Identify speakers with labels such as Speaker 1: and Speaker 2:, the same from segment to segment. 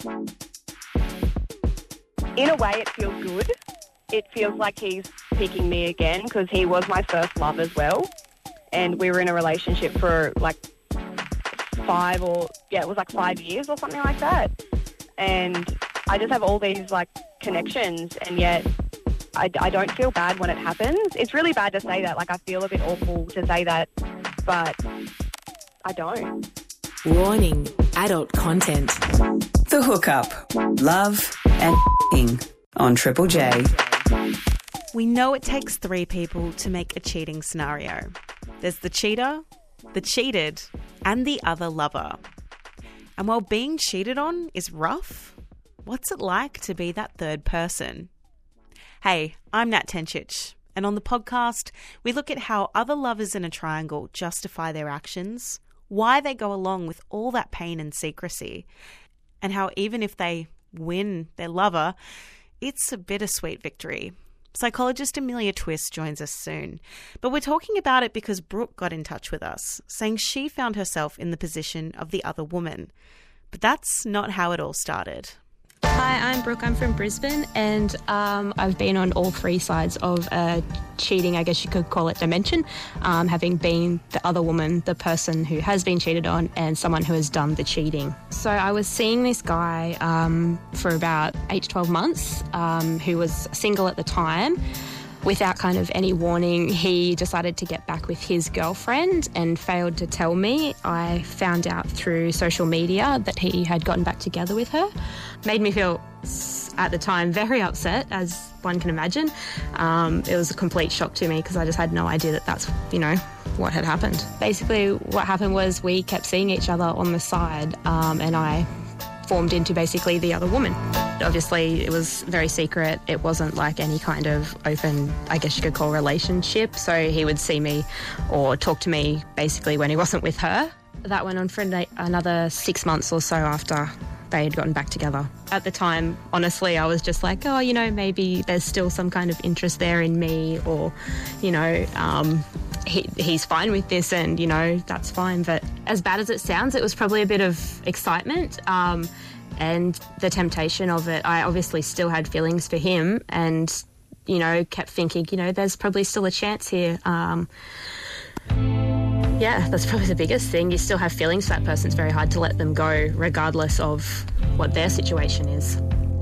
Speaker 1: In a way, it feels good. It feels like he's picking me again because he was my first love as well. And we were in a relationship for like 5 years or something like that. And I just have all these like connections, and yet I don't feel bad when it happens. It's really bad to say that. Like, I feel a bit awful to say that, but I don't.
Speaker 2: Warning, adult content.
Speaker 3: The Hookup. Love and on Triple J.
Speaker 4: We know it takes 3 people to make a cheating scenario. There's the cheater, the cheated, and the other lover. And while being cheated on is rough, what's it like to be that third person? Hey, I'm Nat Tenchich, and on the podcast, we look at how other lovers in a triangle justify their actions, why they go along with all that pain and secrecy, and how even if they win their lover, it's a bittersweet victory. Psychologist Amelia Twist joins us soon. But we're talking about it because Brooke got in touch with us, saying she found herself in the position of the other woman. But that's not how it all started.
Speaker 5: Hi, I'm Brooke. I'm from Brisbane, and I've been on all 3 sides of a cheating, I guess you could call it, dimension, having been the other woman, the person who has been cheated on, and someone who has done the cheating. So I was seeing this guy for about 8 to 12 months who was single at the time. Without kind of any warning, he decided to get back with his girlfriend and failed to tell me. I found out through social media that he had gotten back together with her. Made me feel, at the time, very upset, as one can imagine. It was a complete shock to me because I just had no idea that that's, what had happened. Basically, what happened was we kept seeing each other on the side, and I formed into basically the other woman. Obviously, it was very secret. It wasn't like any kind of open, I guess you could call, relationship. So he would see me or talk to me basically when he wasn't with her. That went on for another 6 months or so after they had gotten back together. At the time, honestly, I was just like, maybe there's still some kind of interest there in me, or, he's fine with this and, that's fine. But as bad as it sounds, it was probably a bit of excitement and the temptation of it. I obviously still had feelings for him and, kept thinking, there's probably still a chance here. Yeah, that's probably the biggest thing. You still have feelings for that person. It's very hard to let them go regardless of what their situation is.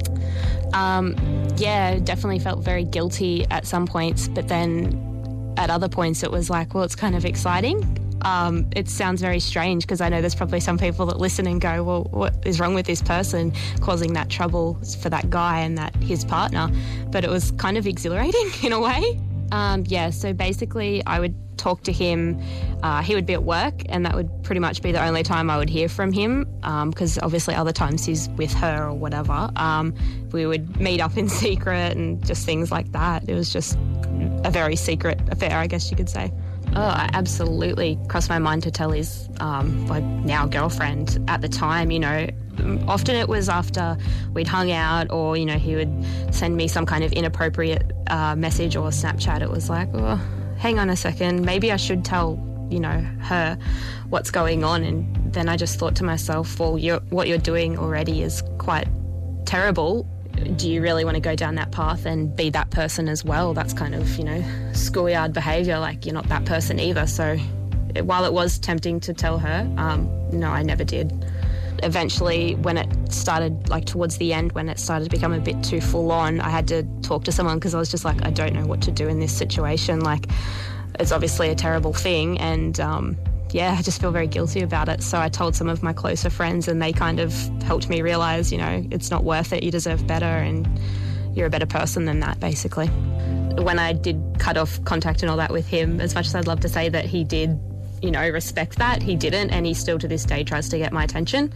Speaker 5: Definitely felt very guilty at some points, but then at other points it was like, well, it's kind of exciting. It sounds very strange because I know there's probably some people that listen and go, well, what is wrong with this person causing that trouble for that guy and his partner? But it was kind of exhilarating in a way. So basically I would talk to him. He would be at work, and that would pretty much be the only time I would hear from him because obviously other times he's with her or whatever. We would meet up in secret and just things like that. It was just a very secret affair, I guess you could say. Oh, I absolutely crossed my mind to tell his now girlfriend. At the time, often it was after we'd hung out or, he would send me some kind of inappropriate message or Snapchat. It was like, oh, hang on a second, maybe I should tell, her what's going on. And then I just thought to myself, well, what you're doing already is quite terrible. Do you really want to go down that path and be that person as well? That's kind of, schoolyard behaviour, like you're not that person either. So while it was tempting to tell her, no, I never did. Eventually, when it started, like towards the end, when it started to become a bit too full on, I had to talk to someone because I was just like, I don't know what to do in this situation. Like, it's obviously a terrible thing, and I just feel very guilty about it. So I told some of my closer friends, and they kind of helped me realise, it's not worth it. You deserve better, and you're a better person than that, basically. When I did cut off contact and all that with him, as much as I'd love to say that he did, respect that, he didn't, and he still to this day tries to get my attention.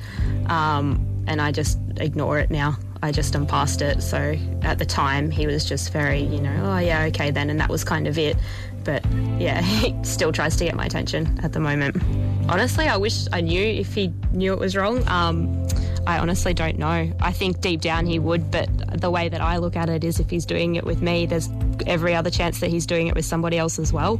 Speaker 5: And I just ignore it now. I just am past it. So at the time, he was just very, oh yeah, okay then, and that was kind of it. But yeah, he still tries to get my attention at the moment. Honestly, I wish I knew if he knew it was wrong. I honestly don't know. I think deep down he would, but the way that I look at it is if he's doing it with me, there's every other chance that he's doing it with somebody else as well.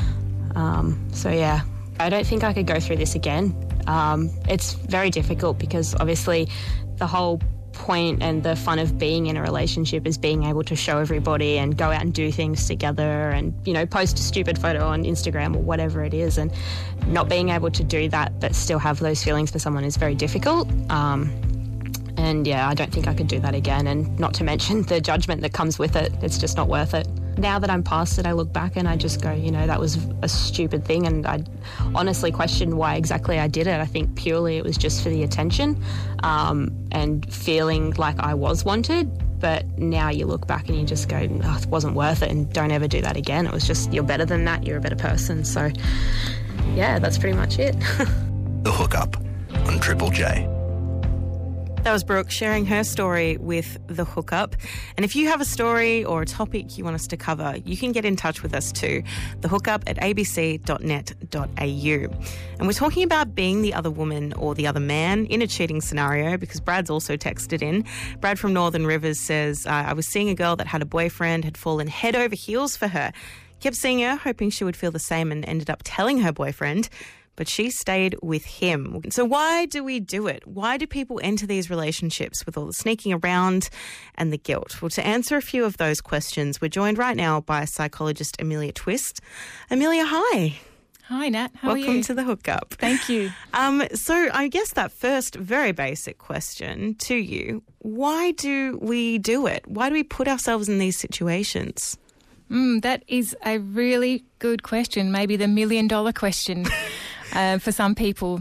Speaker 5: I don't think I could go through this again. It's very difficult because obviously the whole point and the fun of being in a relationship is being able to show everybody and go out and do things together and, post a stupid photo on Instagram or whatever it is, and not being able to do that but still have those feelings for someone is very difficult. And yeah, I don't think I could do that again, and not to mention the judgment that comes with it. It's just not worth it. Now that I'm past it, I look back and I just go, that was a stupid thing, and I honestly question why exactly I did it. I think purely it was just for the attention and feeling like I was wanted. But now you look back and you just go, oh, it wasn't worth it, and don't ever do that again. It was just, you're better than that, you're a better person. So yeah, that's pretty much it.
Speaker 6: The Hookup on Triple J.
Speaker 4: That was Brooke sharing her story with The Hookup. And if you have a story or a topic you want us to cover, you can get in touch with us too. thehookup@abc.net.au. And we're talking about being the other woman or the other man in a cheating scenario, because Brad's also texted in. Brad from Northern Rivers says, I was seeing a girl that had a boyfriend, had fallen head over heels for her. Kept seeing her, hoping she would feel the same, and ended up telling her boyfriend. But she stayed with him. So why do we do it? Why do people enter these relationships with all the sneaking around and the guilt? Well, to answer a few of those questions, we're joined right now by psychologist Amelia Twist. Amelia, hi.
Speaker 7: Hi, Nat. How are you?
Speaker 4: Welcome to The Hookup.
Speaker 7: Thank you.
Speaker 4: So I guess that first very basic question to you, why do we do it? Why do we put ourselves in these situations?
Speaker 7: That is a really good question, maybe the $1 million question. For some people.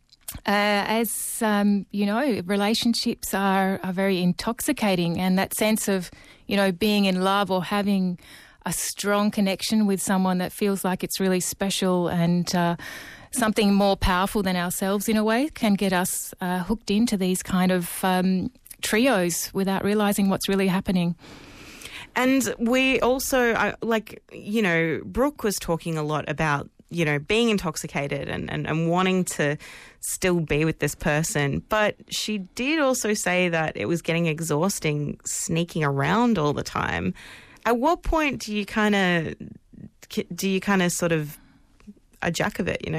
Speaker 7: As relationships are very intoxicating, and that sense of, being in love or having a strong connection with someone that feels like it's really special and something more powerful than ourselves in a way can get us hooked into these kind of trios without realising what's really happening.
Speaker 4: And we also, Brooke was talking a lot about being intoxicated and wanting to still be with this person. But she did also say that it was getting exhausting sneaking around all the time. At what point do you kind of sort of a jack of it,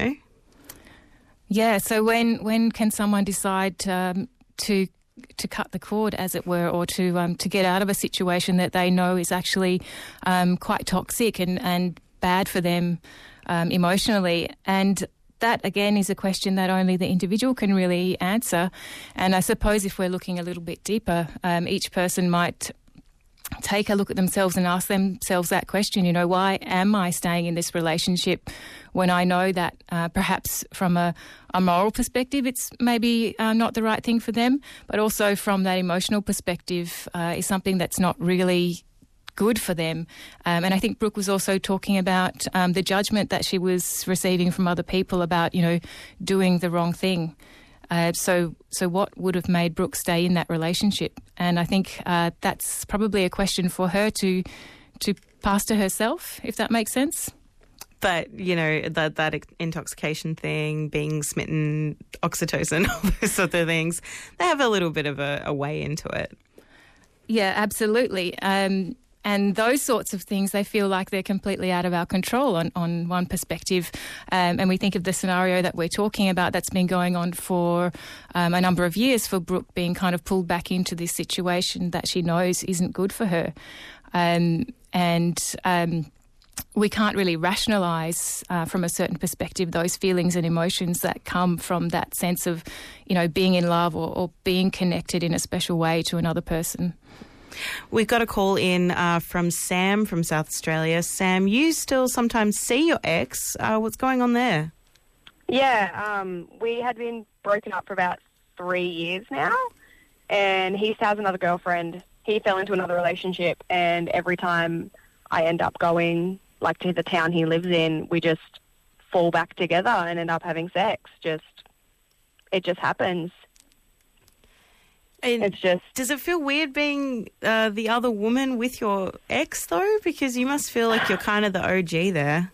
Speaker 7: Yeah, so when can someone decide to cut the cord, as it were, or to get out of a situation that they know is actually quite toxic and bad for them emotionally? And that, again, is a question that only the individual can really answer. And I suppose if we're looking a little bit deeper, each person might take a look at themselves and ask themselves that question, why am I staying in this relationship when I know that perhaps from a moral perspective it's maybe not the right thing for them, but also from that emotional perspective is something that's not really good for them. And I think Brooke was also talking about the judgment that she was receiving from other people about, doing the wrong thing. So what would have made Brooke stay in that relationship? And I think that's probably a question for her to pass to herself, if that makes sense.
Speaker 4: But, that intoxication thing, being smitten, oxytocin, all those sort of things, they have a little bit of a way into it.
Speaker 7: Yeah, absolutely. And those sorts of things, they feel like they're completely out of our control on one perspective. And we think of the scenario that we're talking about that's been going on for a number of years, for Brooke being kind of pulled back into this situation that she knows isn't good for her. We can't really rationalise from a certain perspective those feelings and emotions that come from that sense of, being in love or being connected in a special way to another person.
Speaker 4: We've got a call in from Sam from South Australia. Sam, you still sometimes see your ex. What's going on there?
Speaker 1: Yeah, we had been broken up for about 3 years now, and he still has another girlfriend. He fell into another relationship, and every time I end up going to the town he lives in, we just fall back together and end up having sex. It just happens.
Speaker 4: And
Speaker 1: it's just...
Speaker 4: Does it feel weird being the other woman with your ex, though? Because you must feel like you're kind of the OG there.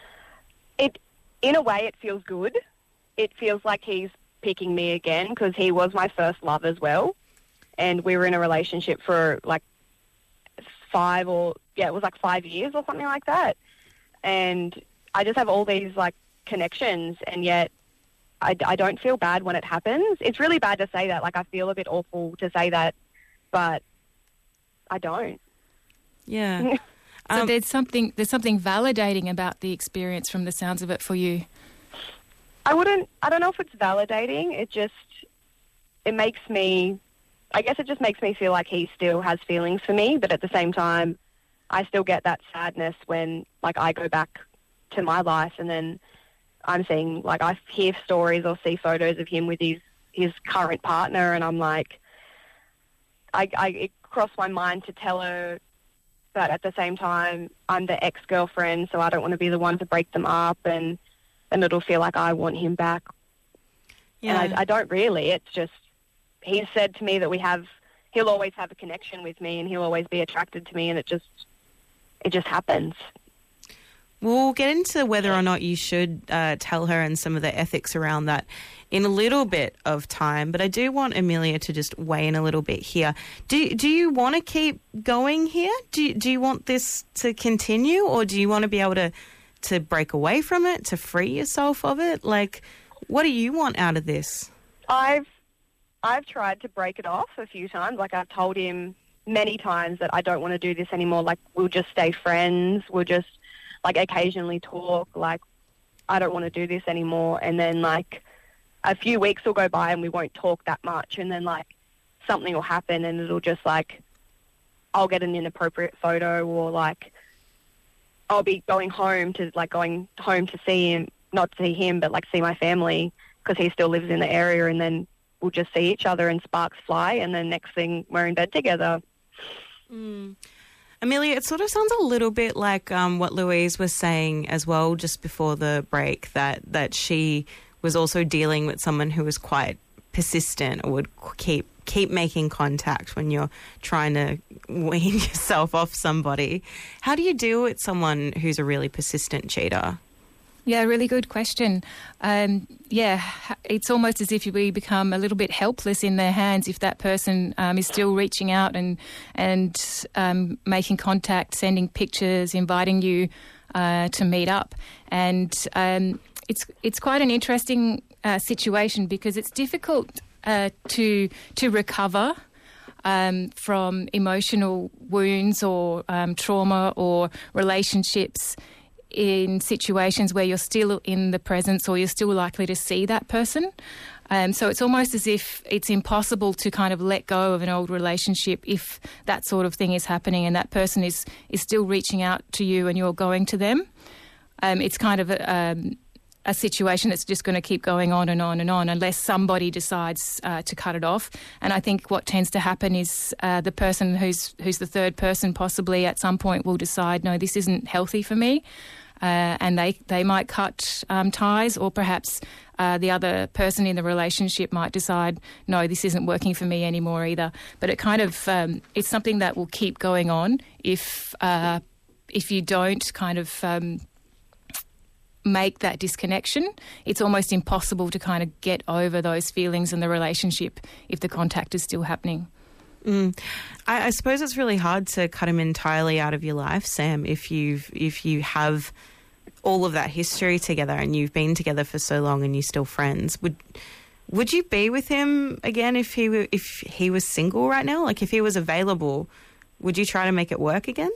Speaker 1: In a way, it feels good. It feels like he's picking me again, because he was my first love as well. And we were in a relationship for 5 years or something like that. And I just have all these, connections, and yet I don't feel bad when it happens. It's really bad to say that. Like, I feel a bit awful to say that, but I don't.
Speaker 4: Yeah.
Speaker 7: So there's something validating about the experience from the sounds of it for you.
Speaker 1: I don't know if it's validating. It makes me, I guess it just makes me feel like he still has feelings for me, but at the same time, I still get that sadness when, like, I go back to my life and then I'm seeing, like, I hear stories or see photos of him with his current partner, and I'm like, it crossed my mind to tell her, but at the same time, I'm the ex-girlfriend, so I don't want to be the one to break them up, and it'll feel like I want him back. Yeah. And I don't really. It's just, he said to me that he'll always have a connection with me and he'll always be attracted to me, and it just happens.
Speaker 4: We'll get into whether or not you should tell her and some of the ethics around that in a little bit of time, but I do want Amelia to just weigh in a little bit here. Do you want to keep going here? Do you want this to continue, or do you want to be able to break away from it, to free yourself of it? Like, what do you want out of this?
Speaker 1: I've tried to break it off a few times. Like, I've told him many times that I don't want to do this anymore. Like, we'll just stay friends. We'll just, like, occasionally talk. Like, I don't want to do this anymore. And then, like, a few weeks will go by and we won't talk that much. And then, like, something will happen and it'll just, like, I'll get an inappropriate photo, or, like, I'll be going home to see him, not see him, but, like, see my family, because he still lives in the area, and then we'll just see each other and sparks fly, and then next thing we're in bed together.
Speaker 4: Amelia, it sort of sounds a little bit like what Louise was saying as well just before the break, that she was also dealing with someone who was quite persistent, or would keep making contact when you're trying to wean yourself off somebody. How do you deal with someone who's a really persistent cheater?
Speaker 7: Yeah, really good question. It's almost as if we become a little bit helpless in their hands if that person is still reaching out and making contact, sending pictures, inviting you to meet up. And it's quite an interesting situation, because it's difficult to recover from emotional wounds or trauma or relationships in situations where you're still in the presence, or you're still likely to see that person. So it's almost as if it's impossible to kind of let go of an old relationship if that sort of thing is happening and that person is still reaching out to you and you're going to them. It's kind of a situation that's just going to keep going on and on and on unless somebody decides to cut it off. And I think what tends to happen is the person who's the third person possibly at some point will decide, no, this isn't healthy for me. And they might cut ties, or perhaps the other person in the relationship might decide, no, this isn't working for me anymore either. But it kind of it's something that will keep going on if you don't kind of make that disconnection. It's almost impossible to kind of get over those feelings in the relationship if the contact is still happening.
Speaker 4: I suppose it's really hard to cut him entirely out of your life, Sam, if you have all of that history together and you've been together for so long and you're still friends. Would you be with him again if he was single right now? Like, if he was available, would you try to make it work again?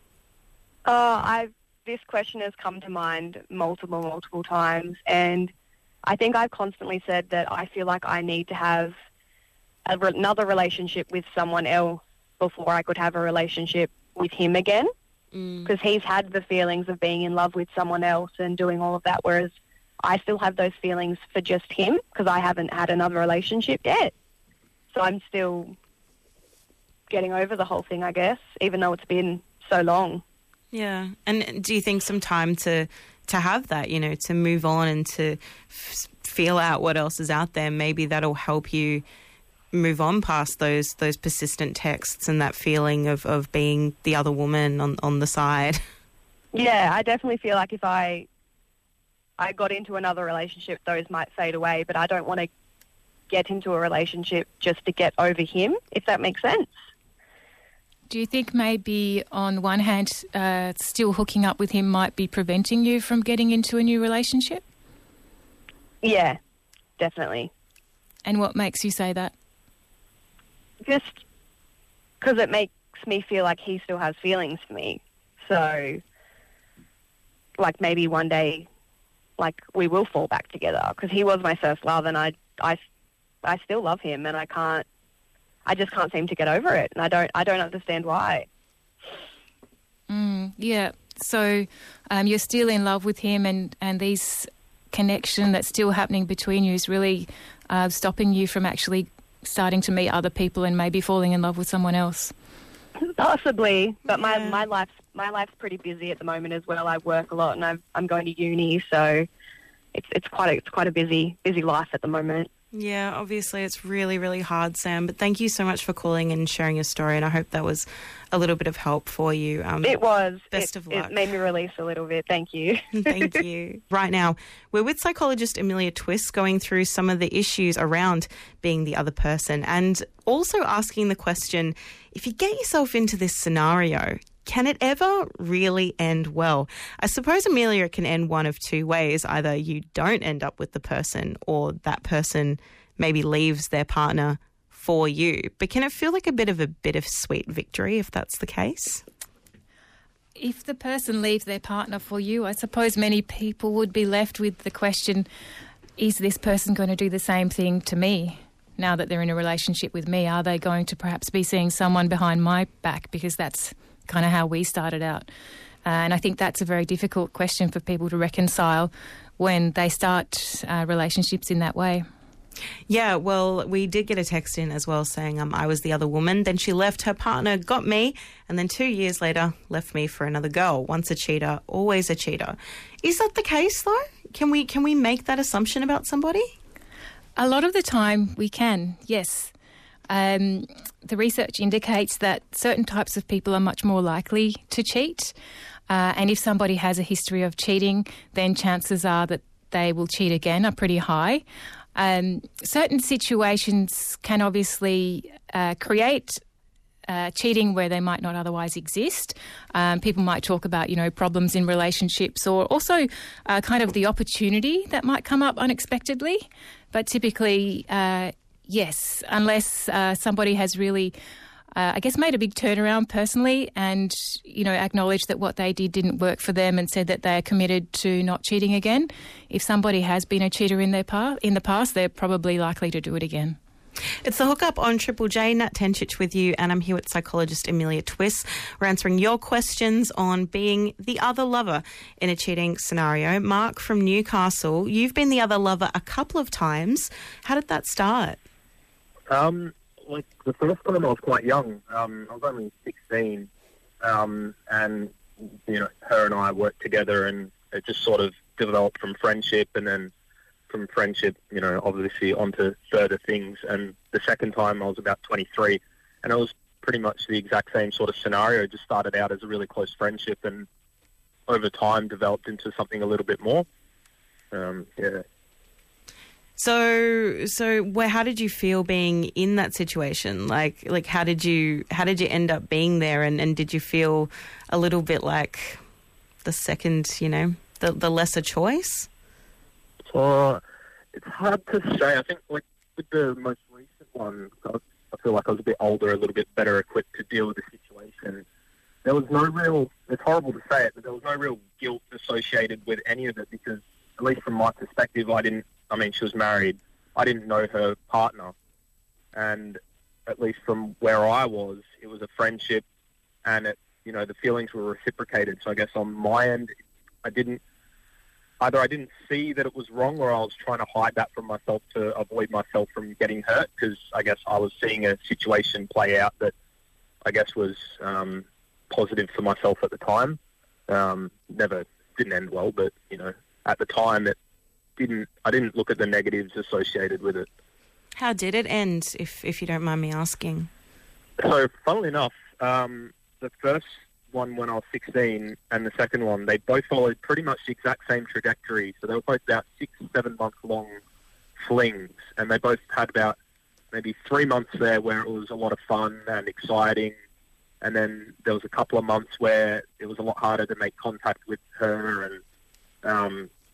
Speaker 1: This question has come to mind multiple times, and I think I've constantly said that I feel like I need to have another relationship with someone else before I could have a relationship with him again, because he's had the feelings of being in love with someone else and doing all of that, whereas I still have those feelings for just him because I haven't had another relationship yet. So I'm still getting over the whole thing, I guess, even though it's been so long.
Speaker 4: Yeah. And do you think some time to have that, to move on and to feel out what else is out there, maybe that'll help you move on past those persistent texts and that feeling of being the other woman on the side?
Speaker 1: Yeah, I definitely feel like if I got into another relationship, those might fade away, but I don't want to get into a relationship just to get over him, if that makes sense.
Speaker 7: Do you think maybe on one hand still hooking up with him might be preventing you from getting into a new relationship?
Speaker 1: Yeah, definitely.
Speaker 7: And what makes you say that?
Speaker 1: Just because it makes me feel like he still has feelings for me. So, like, maybe one day, like, we will fall back together, because he was my first love, and I still love him, and I just can't seem to get over it, and I don't understand why.
Speaker 7: Yeah. So you're still in love with him, and this connection that's still happening between you is really stopping you from actually starting to meet other people and maybe falling in love with someone else.
Speaker 1: Possibly, but my life's pretty busy at the moment as well. I work a lot, and I'm going to uni, so it's quite a busy life at the moment.
Speaker 4: Yeah, obviously it's really, really hard, Sam, but thank you so much for calling and sharing your story, and I hope that was a little bit of help for you.
Speaker 1: It was.
Speaker 4: Best of luck.
Speaker 1: It made me release a little bit. Thank you.
Speaker 4: Thank you. Right now, we're with psychologist Amelia Twist, going through some of the issues around being the other person, and also asking the question, if you get yourself into this scenario, can it ever really end well? I suppose, Amelia, it can end one of two ways. Either you don't end up with the person, or that person maybe leaves their partner for you. But can it feel like a bittersweet victory if that's the case?
Speaker 7: If the person leaves their partner for you, I suppose many people would be left with the question, is this person going to do the same thing to me now that they're in a relationship with me? Are they going to perhaps be seeing someone behind my back? Because that's kind of how we started out. And I think that's a very difficult question for people to reconcile when they start relationships in that way.
Speaker 4: Yeah, well, we did get a text in as well saying I was the other woman. Then she left, her partner got me, and then 2 years later left me for another girl. Once a cheater, always a cheater. Is that the case, though? Can we make that assumption about somebody?
Speaker 7: A lot of the time we can, yes. The research indicates that certain types of people are much more likely to cheat. And if somebody has a history of cheating, then chances are that they will cheat again are pretty high. Certain situations can obviously create cheating where they might not otherwise exist. People might talk about, problems in relationships, or also kind of the opportunity that might come up unexpectedly. But typically, yes, unless somebody has really, made a big turnaround personally and, acknowledged that what they did didn't work for them and said that they're committed to not cheating again. If somebody has been a cheater in the past, they're probably likely to do it again.
Speaker 4: It's The Hookup on Triple J. Nat Tenchich with you, and I'm here with psychologist Amelia Twist. We're answering your questions on being the other lover in a cheating scenario. Mark from Newcastle, you've been the other lover a couple of times. How did that start?
Speaker 8: Like the first time I was quite young. I was only 16, and her and I worked together, and it just sort of developed from friendship, and then from friendship, obviously onto further things. And the second time I was about 23, and it was pretty much the exact same sort of scenario. It just started out as a really close friendship, and over time developed into something a little bit more. Yeah.
Speaker 4: So how did you feel being in that situation? Like how did you end up being there, and did you feel a little bit like the second, the lesser choice?
Speaker 8: It's hard to say. I think like with the most recent one, I feel like I was a bit older, a little bit better equipped to deal with the situation. There was no real, it's horrible to say it, but there was no real guilt associated with any of it, because at least from my perspective, she was married. I didn't know her partner. And at least from where I was, it was a friendship, and the feelings were reciprocated. So I guess on my end, I didn't see that it was wrong, or I was trying to hide that from myself to avoid myself from getting hurt, because I guess I was seeing a situation play out that I guess was positive for myself at the time. Didn't end well, but, at the time I didn't look at the negatives associated with it.
Speaker 4: How did it end, if you don't mind me asking?
Speaker 8: So, funnily enough, the first one when I was 16 and the second one, they both followed pretty much the exact same trajectory. So they were both about 6-7 month long flings, and they both had about maybe 3 months there where it was a lot of fun and exciting, and then there was a couple of months where it was a lot harder to make contact with her, and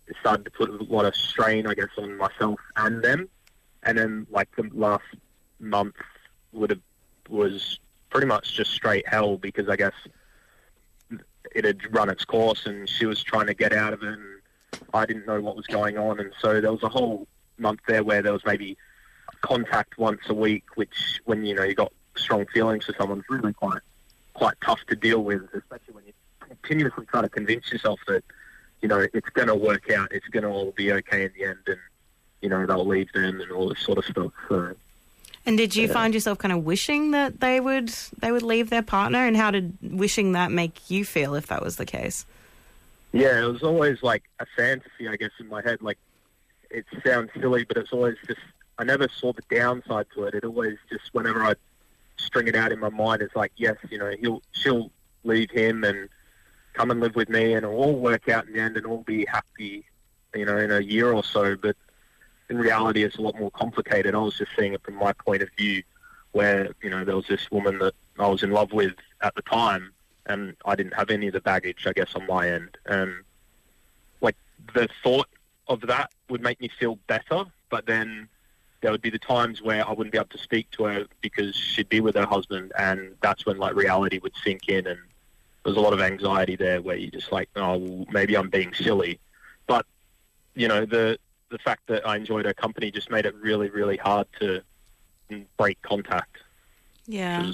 Speaker 8: it started to put a lot of strain, I guess, on myself and them. And then, like, the last month was pretty much just straight hell, because I guess it had run its course and she was trying to get out of it and I didn't know what was going on. And so there was a whole month there where there was maybe contact once a week, which, when, you know, you got strong feelings for someone, is really quite tough to deal with, especially when you continuously try to convince yourself that, you know, it's going to work out, it's going to all be okay in the end, and, you know, they'll leave them and all this sort of stuff. So,
Speaker 4: and did you find yourself kind of wishing that they would leave their partner, and how did wishing that make you feel if that was the case?
Speaker 8: Yeah, it was always like a fantasy, I guess, in my head. Like, it sounds silly, but it's always just, I never saw the downside to it. It always just, whenever I string it out in my mind, it's like, yes, you know, she'll leave him and come and live with me, and it'll all work out in the end and all be happy, you know, in a year or so. But in reality, it's a lot more complicated. I was just seeing it from my point of view, where, you know, there was this woman that I was in love with at the time, and I didn't have any of the baggage, I guess, on my end. And, like, the thought of that would make me feel better, but then there would be the times where I wouldn't be able to speak to her because she'd be with her husband, and that's when, like, reality would sink in, and there's a lot of anxiety there where you're just like, oh, well, maybe I'm being silly. But, you know, the fact that I enjoyed her company just made it really, really hard to break contact.
Speaker 4: Yeah.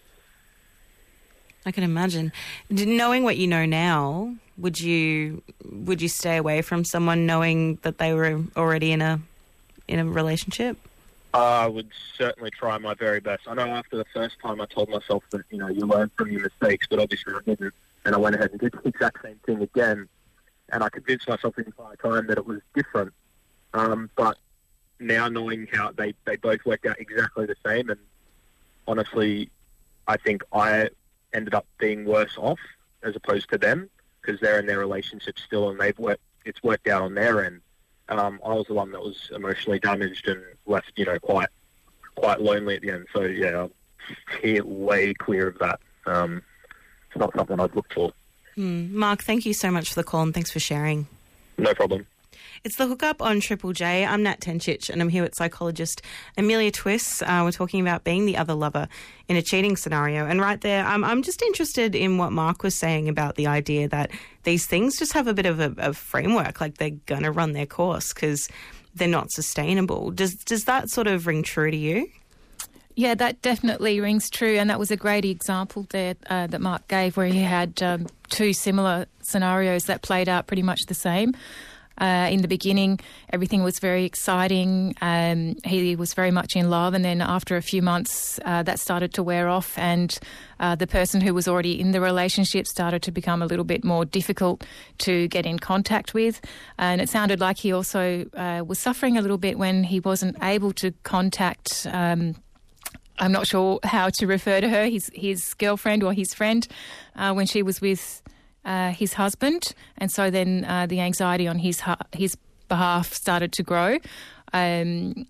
Speaker 4: I can imagine. Knowing what you know now, would you stay away from someone knowing that they were already in a relationship?
Speaker 8: I would certainly try my very best. I know after the first time I told myself that, you know, you learn from your mistakes, but obviously I didn't. And I went ahead and did the exact same thing again. And I convinced myself the entire time that it was different. But now knowing how they both worked out exactly the same, and honestly, I think I ended up being worse off as opposed to them, because they're in their relationship still and it's worked out on their end. I was the one that was emotionally damaged and left, you know, quite lonely at the end. So, yeah, I'm way clear of that. It's not something I'd look for.
Speaker 4: Mark, thank you so much for the call, and thanks for sharing.
Speaker 8: No problem.
Speaker 4: It's The Hookup on Triple J. I'm Nat Tencic, and I'm here with psychologist Amelia Twiss. We're talking about being the other lover in a cheating scenario. And right there, I'm just interested in what Mark was saying about the idea that these things just have a bit of a framework, like they're going to run their course because they're not sustainable. Does that sort of ring true to you?
Speaker 7: Yeah, that definitely rings true, and that was a great example there that Mark gave, where he had two similar scenarios that played out pretty much the same. In the beginning, everything was very exciting. He was very much in love, and then after a few months, that started to wear off, and the person who was already in the relationship started to become a little bit more difficult to get in contact with. And it sounded like he also was suffering a little bit when he wasn't able to contact I'm not sure how to refer to her, his girlfriend or his friend, when she was with his husband, and so then the anxiety on his behalf started to grow, and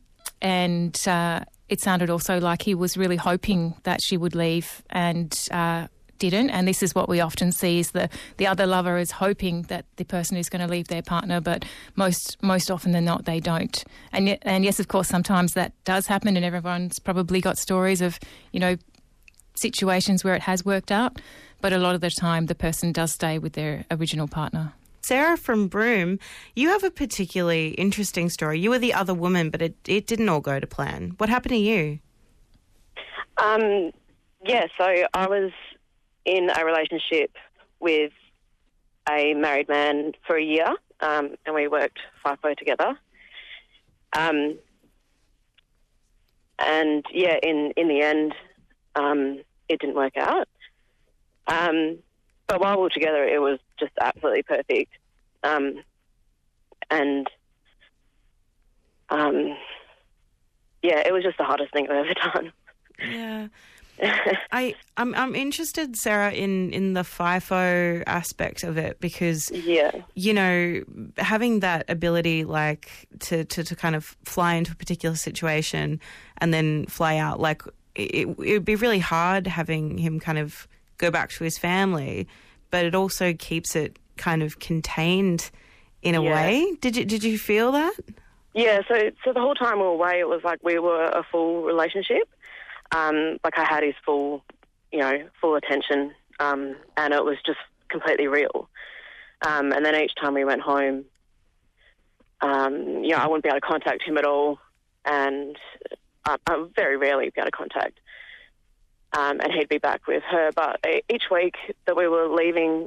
Speaker 7: it sounded also like he was really hoping that she would leave and didn't. And this is what we often see, is the other lover is hoping that the person is going to leave their partner, but most often than not they don't. And yes, of course, sometimes that does happen, and everyone's probably got stories of, you know, situations where it has worked out, but a lot of the time the person does stay with their original partner.
Speaker 4: Sarah from Broome, you have a particularly interesting story. You were the other woman, but it didn't all go to plan. What happened to you?
Speaker 1: Yeah, so I was in a relationship with a married man for a year, and we worked FIFO together. And yeah, in the end, it didn't work out. But while we were together, it was just absolutely perfect. Yeah, it was just the hardest thing I've ever done.
Speaker 4: Yeah. I'm interested, Sarah, in the FIFO aspect of it, because, you know, having that ability, like, to kind of fly into a particular situation and then fly out, like, it would be really hard having him kind of go back to his family, but it also keeps it kind of contained in a way. Did you feel that?
Speaker 1: Yeah, so the whole time we were away, it was like we were a full relationship. Like I had his full attention, and it was just completely real. And then each time we went home, I wouldn't be able to contact him at all, and I very rarely be able to contact. And he'd be back with her. But each week that we were leaving,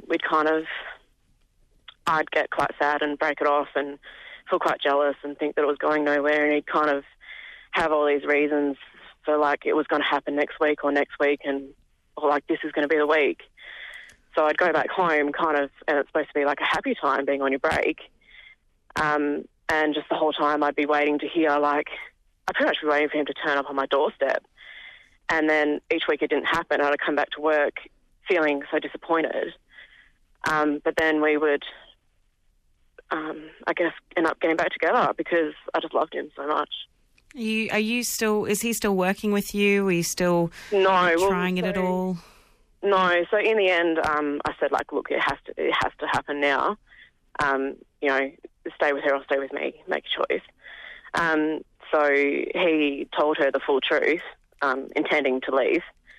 Speaker 1: I'd get quite sad and break it off and feel quite jealous and think that it was going nowhere, and he'd kind of have all these reasons for, like, it was going to happen next week, or like, this is going to be the week. So I'd go back home and it's supposed to be like a happy time being on your break. And just the whole time I'd be waiting to hear, like, I'd pretty much be waiting for him to turn up on my doorstep. And then each week it didn't happen. I'd come back to work feeling so disappointed. But then we would, I guess, end up getting back together because I just loved him so much.
Speaker 4: Is he still working with you? Are you still trying it at all?
Speaker 1: No. So in the end, I said, like, look, it has to happen now. Stay with her or stay with me. Make a choice. So he told her the full truth, intending to leave.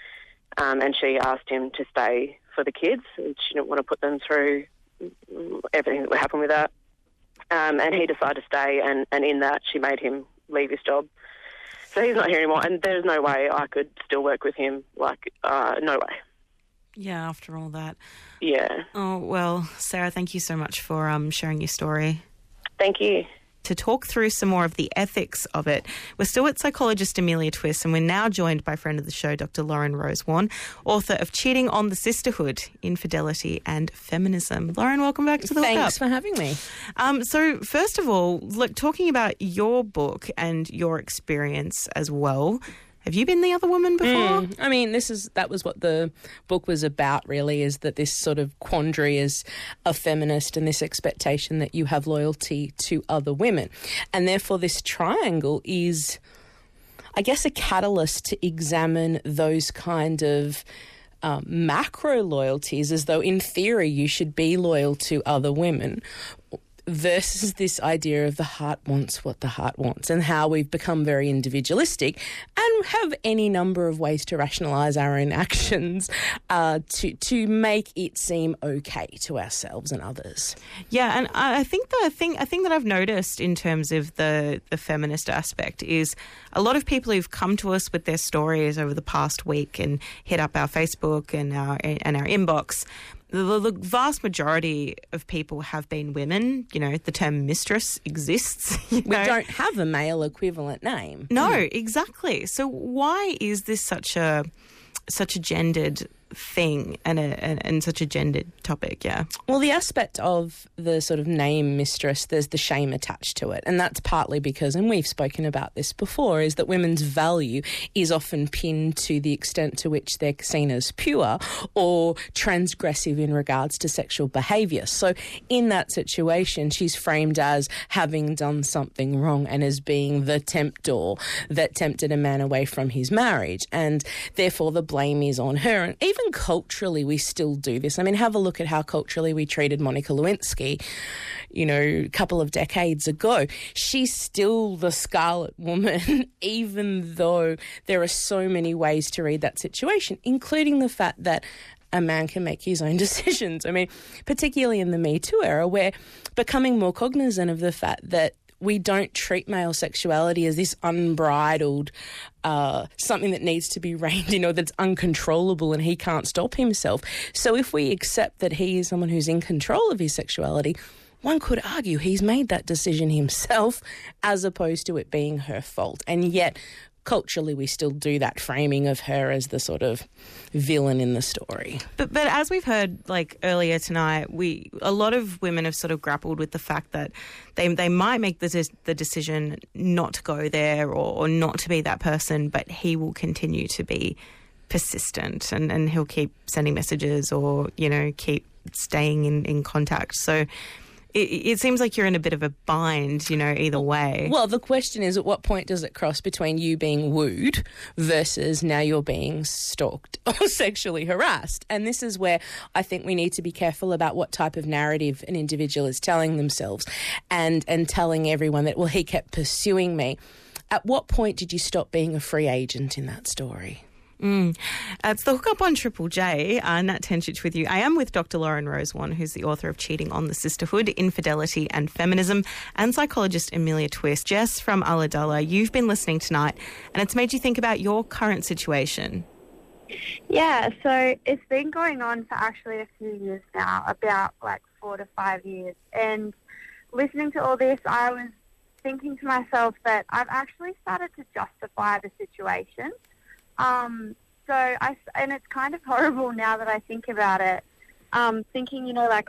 Speaker 1: And she asked him to stay for the kids. And she didn't want to put them through everything that would happen with that. And he decided to stay, and in that she made him leave his job. So he's not here anymore, and there's no way I could still work with him. Like, no way.
Speaker 4: Yeah, after all that.
Speaker 1: Yeah.
Speaker 4: Oh, well, Sarah, thank you so much for sharing your story.
Speaker 1: Thank you.
Speaker 4: To talk through some more of the ethics of it, we're still with psychologist Amelia Twist, and we're now joined by friend of the show, Dr. Lauren Rosewarne, author of Cheating on the Sisterhood, Infidelity and Feminism. Lauren, welcome back to the Hookup.
Speaker 9: Thanks for having me.
Speaker 4: So first of all, look, talking about your book and your experience as well, have you been the other woman before?
Speaker 9: I mean, that was what the book was about, really, is that this sort of quandary as a feminist and this expectation that you have loyalty to other women. And therefore this triangle is, I guess, a catalyst to examine those kind of macro loyalties, as though in theory you should be loyal to other women, versus this idea of the heart wants what the heart wants, and how we've become very individualistic and have any number of ways to rationalise our own actions to make it seem okay to ourselves and others.
Speaker 4: Yeah, and I think the thing that I've noticed in terms of the feminist aspect is a lot of people who've come to us with their stories over the past week and hit up our Facebook and our inbox. The vast majority of people have been women. You know, the term mistress exists. We
Speaker 9: don't have a male equivalent name.
Speaker 4: No, exactly. So why is this such a gendered thing and such a gendered topic? Yeah.
Speaker 9: Well, the aspect of the sort of name mistress, there's the shame attached to it, and that's partly because, and we've spoken about this before, is that women's value is often pinned to the extent to which they're seen as pure or transgressive in regards to sexual behaviour. So in that situation, she's framed as having done something wrong and as being the tempter that tempted a man away from his marriage, and therefore the blame is on her. And even culturally, we still do this. I mean, have a look at how culturally we treated Monica Lewinsky, a couple of decades ago. She's still the Scarlet Woman, even though there are so many ways to read that situation, including the fact that a man can make his own decisions. I mean, particularly in the Me Too era, we're becoming more cognizant of the fact that we don't treat male sexuality as this unbridled something that needs to be reined in or that's uncontrollable and he can't stop himself. So if we accept that he is someone who's in control of his sexuality, one could argue he's made that decision himself as opposed to it being her fault. And yet, culturally, we still do that framing of her as the sort of villain in the story.
Speaker 4: But as we've heard, like, earlier tonight, a lot of women have sort of grappled with the fact that they might make the decision not to go there or not to be that person, but he will continue to be persistent and he'll keep sending messages or, keep staying in contact. So it seems like you're in a bit of a bind, either way.
Speaker 9: Well, the question is, at what point does it cross between you being wooed versus now you're being stalked or sexually harassed? And this is where I think we need to be careful about what type of narrative an individual is telling themselves and telling everyone that, well, he kept pursuing me. At what point did you stop being a free agent in that story?
Speaker 4: It's the Hookup on Triple J. Nat Tenchich with you. I am with Dr. Lauren Rosewarne, who's the author of Cheating on the Sisterhood, Infidelity and Feminism, and psychologist Amelia Twist. Jess from Ulladulla, you've been listening tonight, and it's made you think about your current situation.
Speaker 10: Yeah, so it's been going on for actually a few years now, about 4 to 5 years. And listening to all this, I was thinking to myself that I've actually started to justify the situation. And it's kind of horrible now that I think about it, thinking,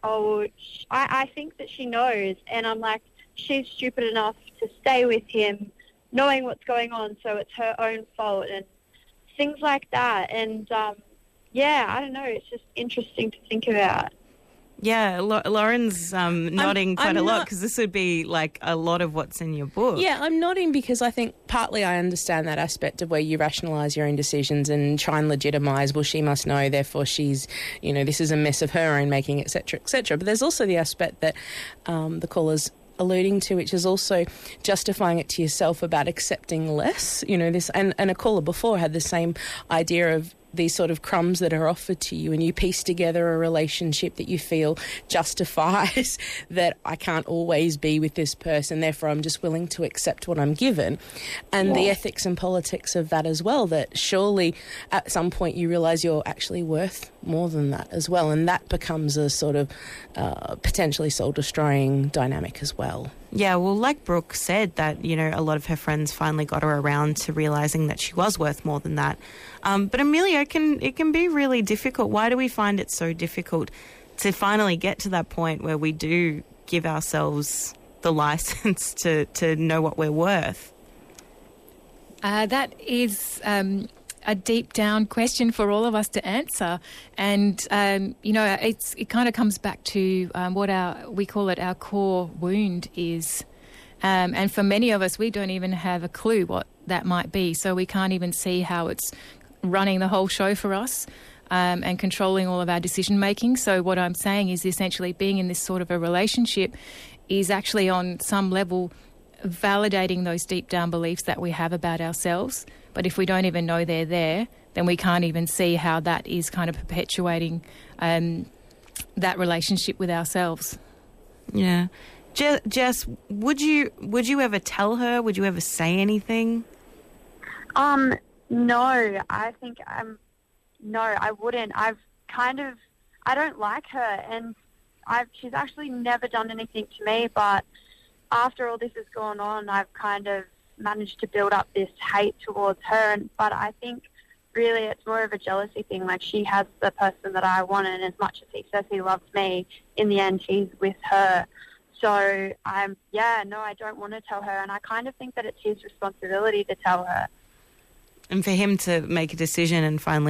Speaker 10: I think that she knows, and I'm like, she's stupid enough to stay with him, knowing what's going on, so it's her own fault, and things like that. And, I don't know, it's just interesting to think about.
Speaker 4: Yeah, Lauren's nodding quite a lot, because this would be a lot of what's in your book.
Speaker 9: Yeah, I'm nodding because I think partly I understand that aspect of where you rationalise your own decisions and try and legitimise, well, she must know, therefore she's, this is a mess of her own making, etc., etc. But there's also the aspect that the caller's alluding to, which is also justifying it to yourself about accepting less. This, and a caller before had the same idea of these sort of crumbs that are offered to you, and you piece together a relationship that you feel justifies that I can't always be with this person, therefore I'm just willing to accept what I'm given. And the ethics and politics of that as well, that surely at some point you realise you're actually worth more than that as well, and that becomes a sort of potentially soul-destroying dynamic as well.
Speaker 4: Yeah, well, like Brooke said, that, a lot of her friends finally got her around to realising that she was worth more than that. But Amelia, it can be really difficult. Why do we find it so difficult to finally get to that point where we do give ourselves the licence to know what we're worth?
Speaker 7: That is a deep down question for all of us to answer. And, it kind of comes back to what we call it our core wound is. And for many of us, we don't even have a clue what that might be. So we can't even see how it's running the whole show for us and controlling all of our decision making. So what I'm saying is essentially being in this sort of a relationship is actually on some level validating those deep down beliefs that we have about ourselves. But if we don't even know they're there, then we can't even see how that is kind of perpetuating that relationship with ourselves.
Speaker 4: Yeah. Jess, would you ever tell her? Would you ever say anything?
Speaker 10: No, I think no, I wouldn't. I don't like her, and she's actually never done anything to me, but after all this has gone on, I've kind of managed to build up this hate towards her, but I think really it's more of a jealousy thing. She has the person that I want, and as much as he says he loves me, in the end he's with her. So I don't want to tell her, and I kind of think that it's his responsibility to tell her.
Speaker 4: And for him to make a decision and finally,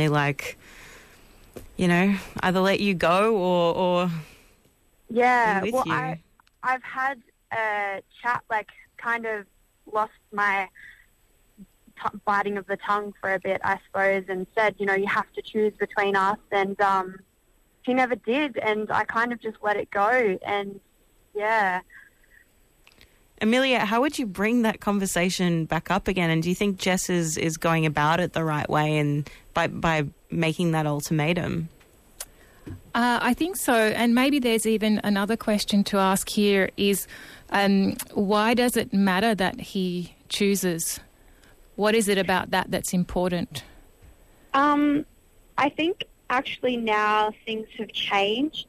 Speaker 4: either let you go or
Speaker 10: yeah,
Speaker 4: be with you.
Speaker 10: I've had a chat, kind of lost my biting of the tongue for a bit, I suppose, and said, you have to choose between us, and he never did, and I kind of just let it go, and yeah.
Speaker 4: Amelia, how would you bring that conversation back up again? And do you think Jess is going about it the right way and by making that ultimatum?
Speaker 7: I think so. And maybe there's even another question to ask here is why does it matter that he chooses? What is it about that that's important?
Speaker 10: I think actually now things have changed.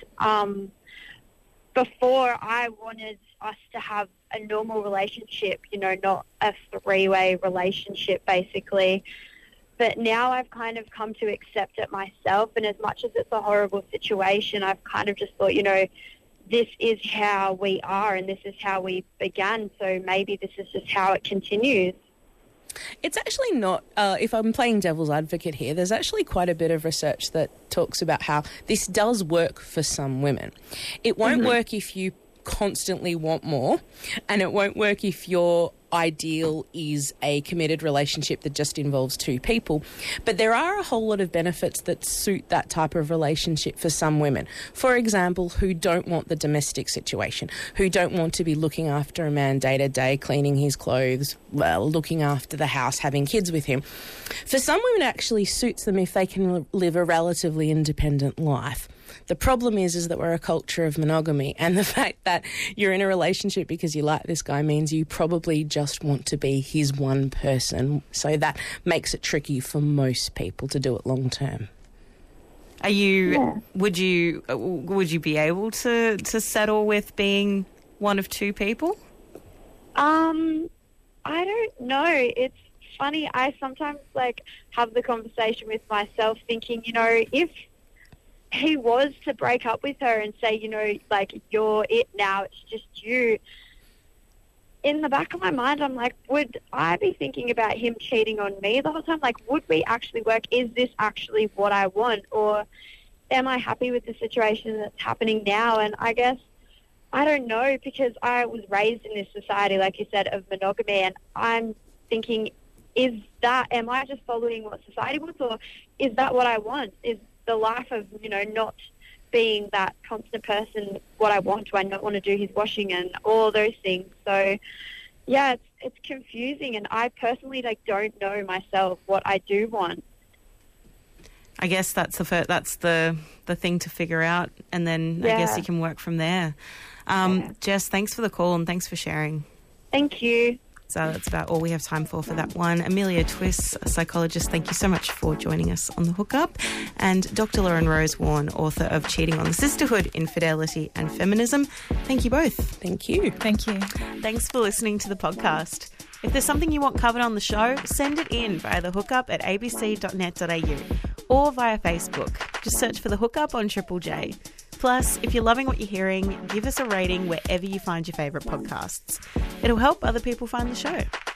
Speaker 10: Before I wanted us to have a normal relationship, not a three-way relationship, basically. But now I've kind of come to accept it myself, and as much as it's a horrible situation, I've kind of just thought, this is how we are and this is how we began, so maybe this is just how it continues.
Speaker 9: It's actually not, if I'm playing devil's advocate here, there's actually quite a bit of research that talks about how this does work for some women. It won't work if you constantly want more, and it won't work if your ideal is a committed relationship that just involves two people. But there are a whole lot of benefits that suit that type of relationship for some women. For example, who don't want the domestic situation, who don't want to be looking after a man day to day, cleaning his clothes, well, looking after the house, having kids with him. For some women, it actually suits them if they can live a relatively independent life. The problem is that we're a culture of monogamy, and the fact that you're in a relationship because you like this guy means you probably just want to be his one person. So that makes it tricky for most people to do it long term.
Speaker 4: Are you? Yeah. Would you be able to settle with being one of two people?
Speaker 10: I don't know. It's funny. I sometimes have the conversation with myself, thinking, if he was to break up with her and say, you're it now, it's just you. In the back of my mind, I'm like, would I be thinking about him cheating on me the whole time? Would we actually work? Is this actually what I want? Or am I happy with the situation that's happening now? And I guess, I don't know, because I was raised in this society, like you said, of monogamy, and I'm thinking, am I just following what society wants, or is that what I want? Is the life of, not being that constant person what I want? Do I not want to do his washing and all those things? So, yeah, it's confusing, and I personally don't know myself what I do want.
Speaker 4: I guess that's the thing to figure out, and then I guess you can work from there. Jess, thanks for the call and thanks for sharing.
Speaker 10: Thank you.
Speaker 4: So that's about all we have time for that one. Amelia Twiss, a psychologist, thank you so much for joining us on The Hookup. And Dr. Lauren Rose Warne, author of Cheating on the Sisterhood, Infidelity and Feminism. Thank you both.
Speaker 9: Thank you.
Speaker 7: Thank you.
Speaker 4: Thanks for listening to the podcast. If there's something you want covered on the show, send it in via The Hookup at abc.net.au or via Facebook. Just search for The Hookup on Triple J. Plus, if you're loving what you're hearing, give us a rating wherever you find your favourite podcasts. It'll help other people find the show.